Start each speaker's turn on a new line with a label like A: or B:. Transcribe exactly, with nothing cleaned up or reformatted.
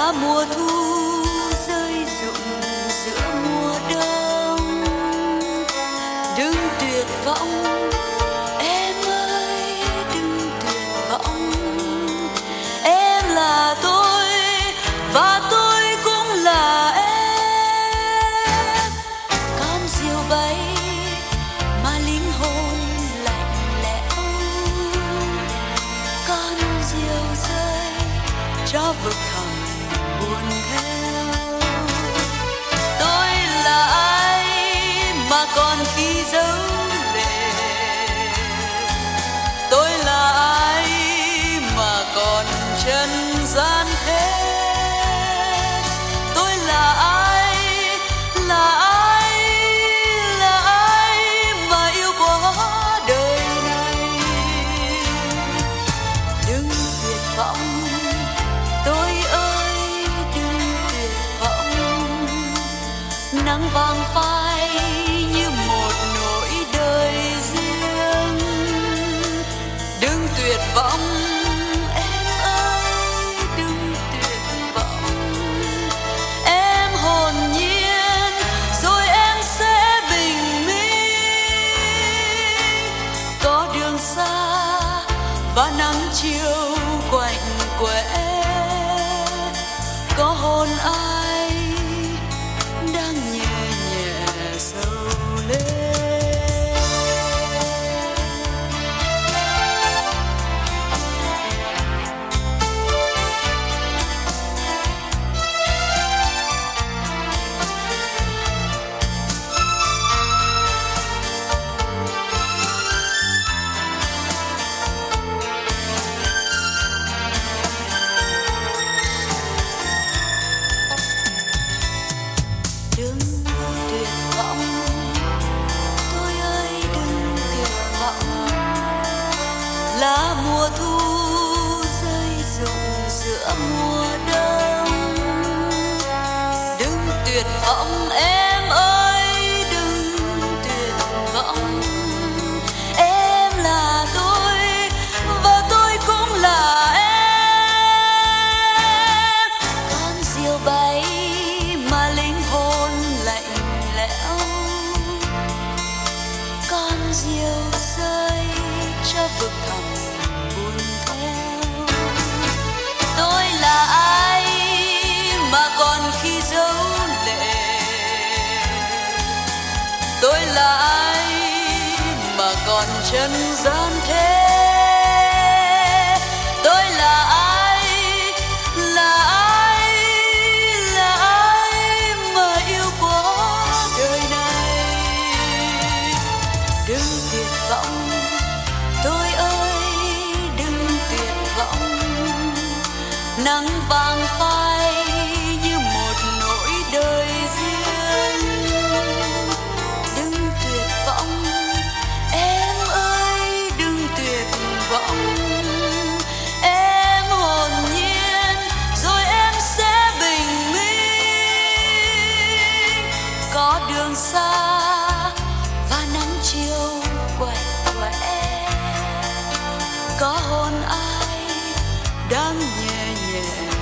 A: lá mùa thu rơi rụng giữa mùa đông. Đừng tuyệt vọng em ơi, đừng tuyệt vọng. Em là tôi và tôi cũng là em. Con diều bay mà linh hồn lạnh lẽo, con diều rơi cho vực thẳm buồn theo. Tôi là ai mà còn khi giấu lệ, tôi là ai mà còn chân gian thế. Tôi là ai, là ai, là ai mà yêu quá đời này. Đừng tuyệt vọng tôi ơi, đừng tuyệt vọng. Nắng vàng phai như một nỗi đời riêng. Đừng tuyệt vọng em ơi, đừng tuyệt vọng. Em hồn nhiên rồi em sẽ bình minh. Có đường xa và nắng chiều quạnh quẽ, có hôn ai đang nhẹ nhẹ sầu lên. Đừng tuyệt vọng tôi ơi, đừng tuyệt vọng. Lá mùa thu rơi rụng giữa mùa đông. Đừng tuyệt vọng em ơi, đừng tuyệt vọng. Em là tôi và tôi cũng là em. Con diều bay mà linh hồn lạnh lẽo, con diều rơi cho vực thẳm buồn theo. Tôi là ai mà còn khi giấu lệ, tôi là ai mà còn chân gian thế. Tôi là ai, là ai, là ai mà yêu quá đời này. Đừng tuyệt vọng tôi ơi, đừng tuyệt vọng. Nắng vàng phai như một nỗi đời riêng. Đừng tuyệt vọng em ơi, đừng tuyệt vọng. Em hồn nhiên rồi em sẽ bình minh. Có đường xa và nắng chiều quạnh quẽ, có hôn ai đang nhẹ nhẹ